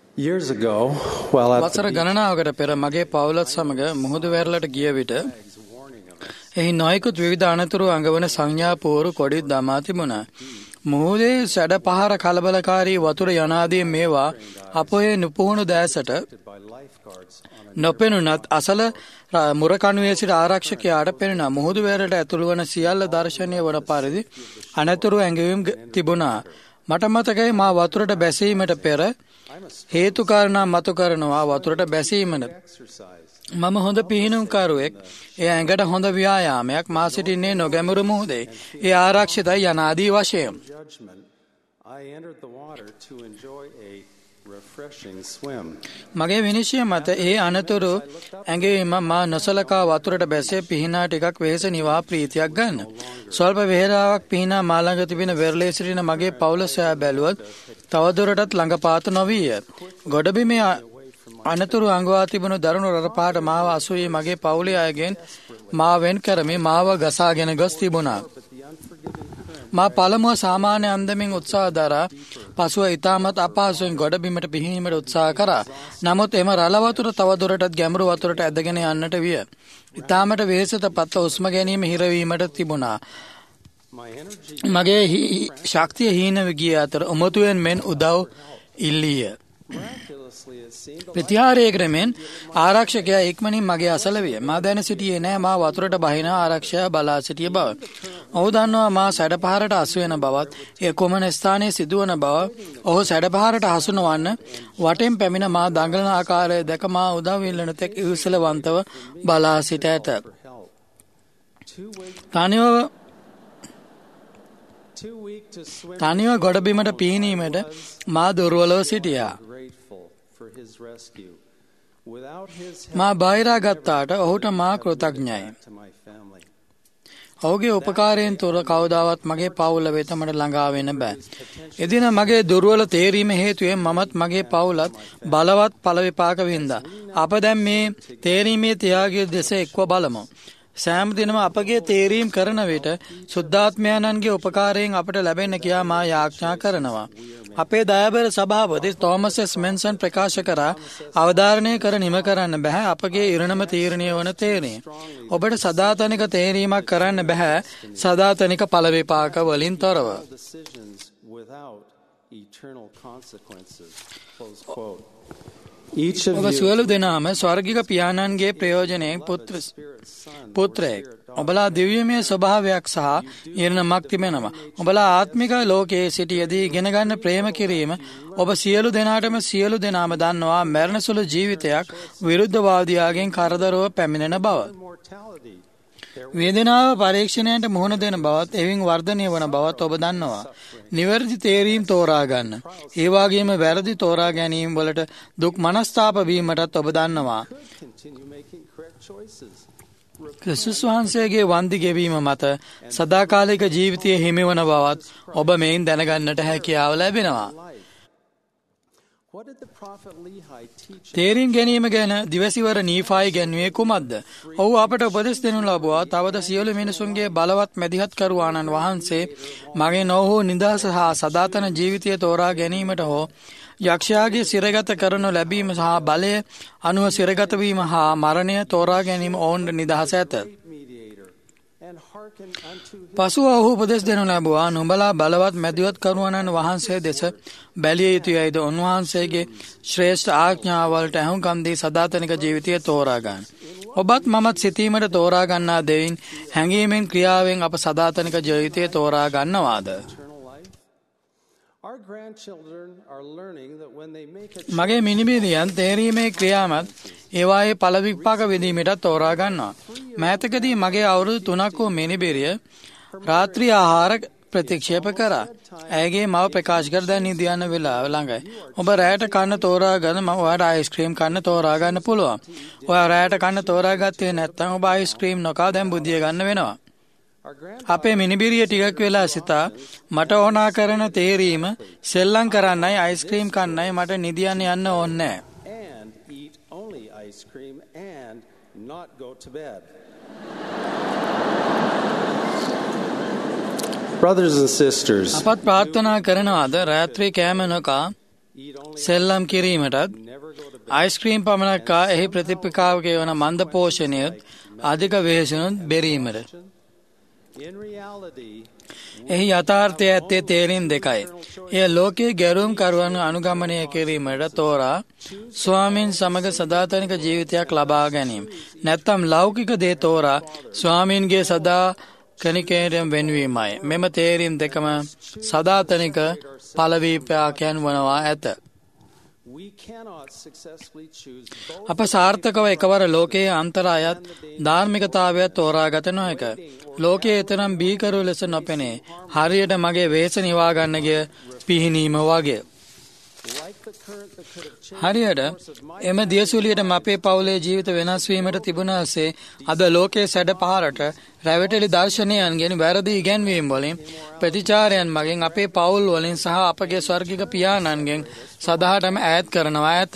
Years ago, while at වසර ගණනාවකට පෙර මගේ පවුලත් සමග මුහුදු වැරළට ගිය විට එහි නොයෙකුත් විවිධ අනතුරු අඟවන සංඥා පෝරු කොඩි දමා තිබුණා. මුහුදේ සැඩ පහර කලබලකාරී වතුර යනාදී මේවා අපොයේ නුපුහුණු දෑසට නොපෙනුනත් අසල මුරකණුවේ සිට ආරක්ෂකයාට පෙනුණා. මුහුදු වැරළට ඇතුළු වන සියල්ල දර්ශනීය වන පරිදි අනතුරු ඇඟවීම් තිබුණා. මට මතකයි මා වතුරට බැසීමට පෙර හේතු කාරණා මතු කරනවා. වතුරට බැසීමට මම හොඳ පිහිනුම්කරුවෙක්. ඒ ඇඟට හොඳ ව්‍යායාමයක්. මා සිටින්නේ නොගැඹුරු මුහුදේ. ඒ ආරක්ෂිතයි යනාදී වශයෙන්. මගේ විනිශ්චය මත ඒ අනතුරු ඇඟවීම මා නොසලකා වතුරට බැසේ පිහිනා ටිකක් වෙහෙස නිවා ප්‍රීතියක් ගන්න. ස්වල්ප වේලාවක් පිහිනා මා ළඟ තිබෙන වෙරළේ සිටින මගේ පවුල සොයා බැලුවොත් තවදුරටත් ළඟපාත නොවිය. ගොඩබිමේ අනතුරු අඟවා තිබුණු දරුණු රළපාට මාව අසුවී මගේ පවුලේ අයගෙන් මා වෙන් කරමි මාව ගසාගෙන ගොස් තිබුණා. මා පළමුව සාමාන්‍ය අන්දමින් උත්සාහ දරා පසුව ඉතාමත් අපහසුවෙන් ගොඩබිමට පිහිනීමට උත්සාහ කරා. නමුත් එම රළ වතුර තවදුරටත් ගැඹුරු වතුරට ඇදගෙන යන්නට විය. ඉතාමට වෙහෙසට පත්ව හුස්ම ගැනීම හිරවීමට තිබුණා. මගේ ශක්තිය හීන ගිය අතර උමතුවෙන් මෙන් උදව් ඉල්ලීය. ප්‍රතිහාරයේ ක්‍රමෙන් ආරක්ෂකයා ඉක්මනින් මගේ අසල විය. මා දැන සිටියේ නෑ මා වතුරට බහින ආරක්ෂකයා බලා සිටිය බව. ඔහු දන්නවා මා සැඩපහරට අසු වෙන බවත්, ඒ කොමන ස්ථානයේ සිදුවන බව. ඔහු සැඩපහරට හසු නොවන්න වටෙන් පැමිණ මා දඟලන ආකාරය දැක මා උදව් ඉල්ලන තෙක් ඉවසලවන්තව බලා සිට ඇත. තනිව ගොඩබිමට පිහිනීමට මා දුර්වලව සිටියා. මා බාහිරා ගත්තාට ඔහුට මා කෘතඥයි. ඔහුගේ උපකාරයෙන් තොර කවදාවත් මගේ පවුල වෙත මට ළඟා වෙන්න බෑ. එදින මගේ දුර්වල තේරීම හේතුවෙන් මමත් මගේ පවුලත් බලවත් ඵල විපාක වින්දා. අප දැන් මේ තේරීමේ ත්‍යාගයේ දෙස එක්ව බලමු. සෑම දිනම අපගේ තේරීම් කරන විට සුද්ධාත්මයන්ගේ උපකාරයෙන් අපට ලැබෙන්න කියා මා යාඥා කරනවා. අපේ දයාබර සභාපති තෝමස් එස් මෙන්සන් ප්‍රකාශ කරා අවධාරණය කර නිම කරන්න බෑ අපගේ ඉරණම තීරණය වන තේරණය. ඔබට සදාතනික තේරීමක් කරන්න බෑ සදාතනික ඵල විපාක වලින් තොරව. ඔබ සියලු දෙනාම ස්වර්ගික පියාණන්ගේ ප්‍රයෝජනයෙන් පුත්‍රයෙක්. ඔබලා දිව්‍යමය ස්වභාවයක් සහ ඉරණමක් තිබෙනවා. ඔබලා ආත්මික ලෝකයේ සිටියදී ඉගෙන ගන්න ප්‍රේම කිරීම ඔබ සියලු දෙනාටම සියලු දෙනාම දන්නවා මරණ සුළු ජීවිතයක් විරුද්ධවාදියාගෙන් කරදරව පැමිණෙන බව. වේදනාව පරීක්ෂණයට මුහුණ දෙන බවත් එවින් වර්ධනය වන බවත් ඔබ දන්නවා. නිවැරදි තේරීම් තෝරා ගන්න. ඒ වගේම වැරදි තෝරා ගැනීම වලට දුක් මනස්තාප වීමටත් ඔබ දන්නවා. ක්‍රිස්තුස් වහන්සේගේ වන්දි ගෙවීම මත සදාකාලික ජීවිතය හිමිවන බවත් ඔබ මෙයින් දැනගන්නට හැකියාව ලැබෙනවා. තේරීම් ගැනීම ගැන දිවසිවර නීෆායි ගැන්වේ කුමක්ද? ඔහු අපට උපදෙස් දෙනු ලබුවා තවද සියලු මිනිසුන්ගේ බලවත් මැදිහත්කරුවාණන් වහන්සේ මගේ නොවූ නිදහස හා සදාතන ජීවිතය තෝරා ගැනීමට හෝ යක්ෂයාගේ සිරගත කරනු ලැබීම සහ බලය අනුව සිරගතවීම හා මරණය තෝරා ගැනීම ඔවුන්ට නිදහස ඇත. පසුව ඔහු උපදෙස් දෙනු ලැබුවා නුඹලා බලවත් මැදිහත් කරුවණන් වහන්සේ දෙස බැලිය යුතුයයිද උන්වහන්සේගේ ශ්‍රේෂ්ඨ ආඥාවලට ඇහුම්කන් දී සදාතනික ජීවිතය තෝරා ගන්න. ඔබත් මමත් සිතීමට තෝරා ගන්නා දෙයින් හැඟීමෙන් ක්‍රියාවෙන් අප සදාතනික ජීවිතය තෝරා ගන්නවාද? මගේ මිනිබිරියන් තේරීමේ ක්‍රියාමත් ඒවායේ ඵල විපාක විඳීමට තෝරා ගන්නවා. මෑතකදී මගේ අවුරුදු 3ක් වූ මිනිබිරිය රාත්‍රී ආහාර ප්‍රතික්ෂේප කරා. ඇයගේ මව ප්‍රකාශ කර දැන් නිදියන්න වෙලාව ළඟයි. ඔබ රැයට කන්න තෝරා ගන්න මම ඔයාලට අයිස්ක්‍රීම් කන්න තෝරා ගන්න පුළුවන්. ඔයා රැයට කන්න තෝරා ගත්තේ නැත්නම් ඔබ අයිස්ක්‍රීම් නොකා දැන් බුදිය ගන්න වෙනවා. අපේ මිනිබිරිය ටිකක් වෙලා සිතා මට ඕනා කරන තේරීම සෙල්ලම් කරන්නයි අයිස්ක්‍රීම් කන්නයි මට නිදියන්න යන්න ඕනේ Brothers and sisters, අපත් ප්‍රාර්ථනා කරනවාද රාත්‍රී කෑම නොකා සෙල්ලම් කිරීමටත් අයිස්ක්‍රීම් පමණක් කා එහි ප්‍රතිප්‍රකාවක වන මන්ද පෝෂණයත් අධික වෙහෙසුනුත් බෙරීමට. එහි යථාර්ථය ඇත්තේ තේරීම් දෙකයි. එය ලෝකයේ ගැරුම් කරුවන් අනුගමනය කිරීමට තෝරා ස්වාමීන් සමග සදාතනික ජීවිතයක් ලබා ගැනීම. නැත්තම් ලෞකික දේ තෝරා ස්වාමීන්ගේ සදා කනිකේරම් වෙන්වීමයි. මෙම තේරීම් දෙකම සදාතනික පලවීපයාකයන් වනවා ඇත. අප සාර්ථකව එකවර ලෝකයේ අන්තර අයත් ධාර්මිකතාවයක් තෝරාගත නොහැක. ලෝකයේ එතරම් බීකරු ලෙස නොපෙනේ. හරියට මගේ වේස නිවාගන්නගේ පිහිනීම වගේ. හරියට එම දියසුලියට අපේ පවුලේ ජීවිත වෙනස්වීමට තිබුණසේ අද ලෝකයේ සැඩ පහරට රැවටෙලි දර්ශනයන්ගෙන් වැරදි ඉගැන්වීම් වලින් ප්‍රතිචාරයන් මගින් අපේ පවුල් වලින් සහ අපගේ ස්වර්ගික පියාණන්ගෙන් සදහටම ඈත් කරනවා ඇත.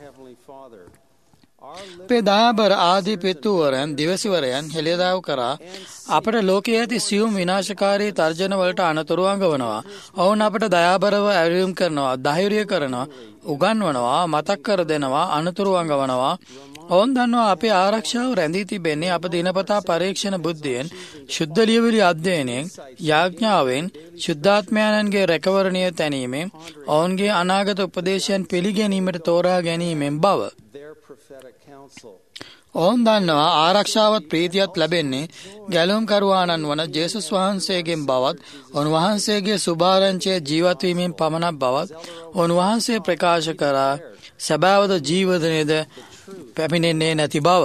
අපේ දයාබර ආදී පිත්තුවරයන් දිවසිවරයන් හෙළිදරව් කරා අපට ලෝකයේ ඇති සියුම් විනාශකාරී තර්ජන වලට අනතුරු අඟවනවා. ඔවුන් අපට දයාබරව ඇරයුම් කරනවා, ධෛර්ය කරනවා, උගන්වනවා, මතක් කර දෙනවා, අනතුරු අඟවනවා. ඔවුන් දන්නවා අපේ ආරක්ෂාව රැඳී තිබෙන්නේ අප දිනපතා පරීක්ෂණ බුද්ධියෙන්, ශුද්ධ ලියවිලි අධ්‍යයනයෙන්, යාඥාවෙන්, ශුද්ධාත්මයන්ගේ රැකවරණය තැනීමෙන්, ඔවුන්ගේ අනාගත උපදේශයන් පිළිගැනීමට තෝරා ගැනීමෙන් බව. ඔවුන් දන්නවා ආරක්ෂාවත් ප්‍රීතියත් ලැබෙන්නේ ගැලුම්කරුවාණන් වන ජේසුස් වහන්සේගෙන් බවත්, උන්වහන්සේගේ සුභාරංචියේ ජීවත්වීමෙන් පමණක් බවත් උන්වහන්සේ ප්‍රකාශ කරා සැබෑවද ජීවදනයේද පැමිණෙන්නේ නැති බව.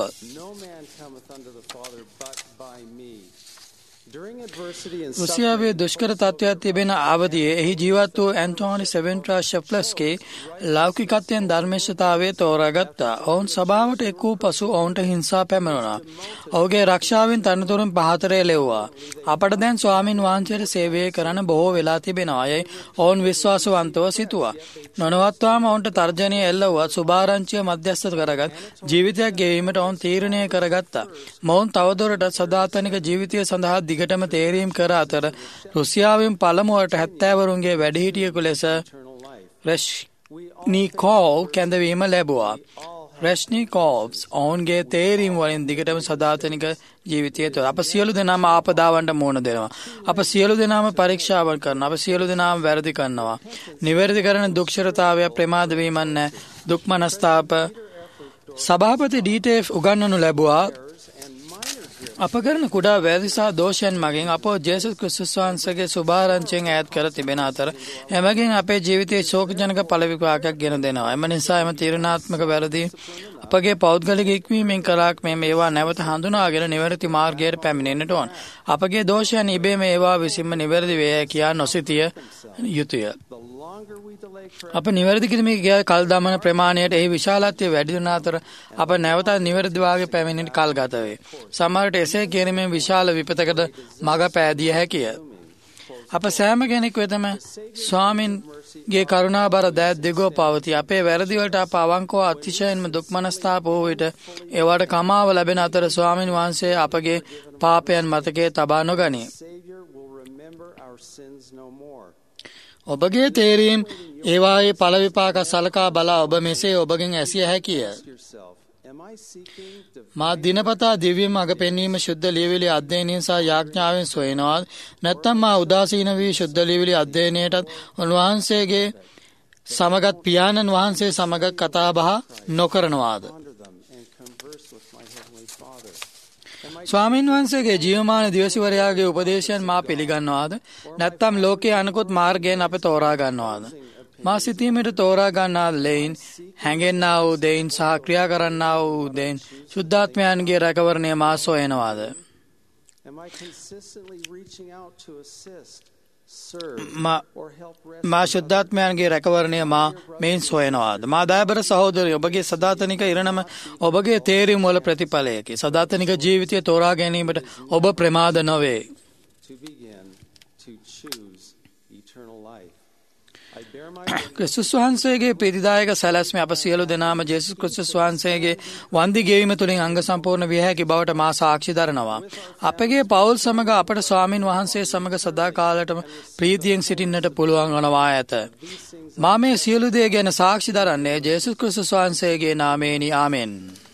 රුසියාවේ දුෂ්කර තත්ත්වයක් තිබෙන අවධියේ එහි ජීවත් වූ ඇන්ටෝනි සෙවෙන්ට්‍රා ෂෙෆ්ලස්කි ලෞකිකත්වයෙන් ධර්මිෂ්ඨතාවයේ තෝරාගත්තා. ඔවුන් සභාවට එක් වූ පසු ඔවුන්ට හිංසා පැමිණුණා. ඔහුගේ රක්ෂාවෙන් තනතුරුන් පහතරේ ලැබුවා. අපට දැන් ස්වාමින් වහන්සේට සේවය කරන්න බොහෝ වෙලා තිබෙනවා යයි ඔවුන් විශ්වාසවන්තව සිතුවා. නොනවත්වාම ඔවුන්ට තර්ජනය එල්ල වුවත් සුභාරංචිය මධ්‍යස්ථ කරගත් ජීවිතයක් ගෙවීමට ඔවුන් තීරණය කරගත්තා. මොවුන් තවදුරටත් සදාතනික ජීවිතය සඳහා දිගටම තේරීම් කර අතර රුසියාවෙන් පළමුවට 70 වරුන්ගේ වැඩිහිටියෙකු ලෙස රෙෂ්නිකෝව් කැඳවීම ලැබුවා. රෙෂ්නිකෝව්ස් ඔවුන්ගේ තේරීම් වලින් දිගටම සදාතනික ජීවිතය තුළ අප සියලු දෙනාම ආපදාවන්ට මුහුණ දෙනවා. අප සියලු දෙනාම පරීක්ෂාවන් කරනවා. අප සියලු දෙනාම වැරදි කරනවා. නිවැරදි කරන දුක්ෂරතාවය ප්‍රමාද වීමක් නැහැ. දුක් මනස්තාප සභාපති ඩීටේෆ් උගන්වනු ලැබුවා. අප කරන කුඩා වැරදි සහ දෝෂයන් මගින් අප ජේසුස් ක්‍රිස්තුස් වහන්සේගේ සුභාරංචියෙන් ඈත් කර තිබෙන අතර එමගින් අපේ ජීවිතයේ ශෝකජනක ඵල විපාකයක් ගෙන දෙනවා. එම නිසා එම තීරණාත්මක වැරදි අපගේ පෞද්ගලික ඉක්මීමෙන් කලාක් මේ ඒවා නැවත හඳුනාගෙන නිවැරදි මාර්ගයට පැමිණෙන්නට ඕන. අපගේ දෝෂයන් ඉබේම ඒවා විසින්ම නිවැරදි වේ කියා නොසිතිය යුතුය. අප නිවැරදි කිරීමේ කල් දමන ප්‍රමාණයට එහි විශාලත්වය වැඩි වන අතර අප නැවතත් නිවැරදි වාගේ පැමිණෙන්නට කල් ගත වේ. සමහරට එසේ කිරීමෙන් විශාල විපතකට මඟ පෑදිය හැකිය. අප සෑම කෙනෙක් වෙතම ස්වාමින්ගේ කරුණාබර දෑත් දෙගෝ පවති. අපේ වැරදි වලට අප අවංකව අතිශයින්ම දුක් මනස්තාප වූ විට ඒවට කමාව ලැබෙන අතර ස්වාමින් වහන්සේ අපගේ පාපයන් මතකයේ තබා නොගනී. ඔබගේ තේරීම් ඒවායේ ඵල විපාක සලකා බලා ඔබ මෙසේ ඔබගෙන් ඇසිය හැකිය. මා දිනපතා දිව්‍ය මඟ පෙන්වීම ශුද්ධ ලියවිලි අධ්‍යයනයෙන් සහ යාඥාවෙන් සොයනවාද? නැත්නම් මා උදාසීන වී ශුද්ධ ලියවිලි අධ්‍යයනයටත් උන්වහන්සේගේ සමගත් පියාණන් වහන්සේ සමග කතා බහ නොකරනවාද? ස්වාමීන් වහන්සේගේ ජීවමාන දිවසිවරයාගේ උපදේශයන් මා පිළිගන්නවාද? නැත්නම් ලෝකයේ අනිකුත් මාර්ගයෙන් අප තෝරා ගන්නවාද? මා සිතීමට තෝරා ගන්නා ලෙයින් හැඟෙන්නා වූ දෙයින් සහ ක්‍රියා කරන්නා වූ දෙයින් සුද්ධාත්මයන්ගේ රැකවරණය මා සොයනවාද? මා ශුද්ධාත්මයන්ගේ රැකවරණය මා මෙයින් සොයනවාද? මා දයාබර සහෝදරය, ඔබගේ සදාතනික ඉරණම ඔබගේ තේරීම් වල ප්‍රතිඵලයකි. සදාතනික ජීවිතය තෝරා ගැනීමට ඔබ ප්‍රමාද නොවේ. ක්‍රිස්තුස් වහන්සේගේ ප්‍රීතිදායක සැලැස්ම අප සියලු දෙනාම ජේසුස් ක්‍රිස්තුස් වහන්සේගේ වන්දි ගෙවීම තුළින් අංග සම්පූර්ණ විය හැකි බවට මා සාක්ෂි දරනවා. අපගේ පවුල් සමග අපට ස්වාමින් වහන්සේ සමග සදාකාලටම ප්‍රීතියෙන් සිටින්නට පුළුවන් වනවා ඇත. මා මේ සියලු දේ ගැන සාක්ෂි දරන්නේ ජේසුස් ක්‍රිස්තුස් වහන්සේගේ නාමයෙනි. ආමෙන්.